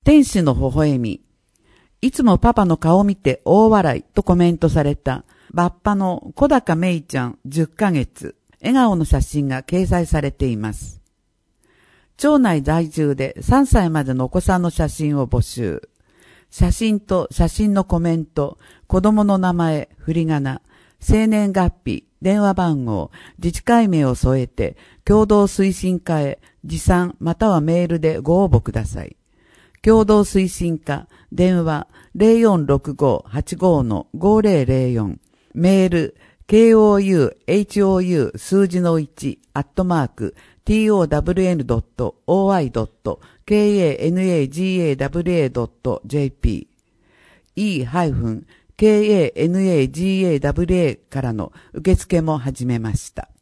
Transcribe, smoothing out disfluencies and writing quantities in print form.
天使の微笑み。いつもパパの顔を見て大笑いとコメントされたバッパの小高芽衣ちゃん10ヶ月。笑顔の写真が掲載されています。町内在住で3歳までのお子さんの写真を募集。写真と写真のコメント、子供の名前、振り仮名、生年月日、電話番号、自治会名を添えて、共同推進課へ持参またはメールでご応募ください。共同推進課、電話 046585-5004、メール、KOUHOU 数字の1、TOWN.OI.KANAGAWA.jp e-kanagawa からの受付も始めました。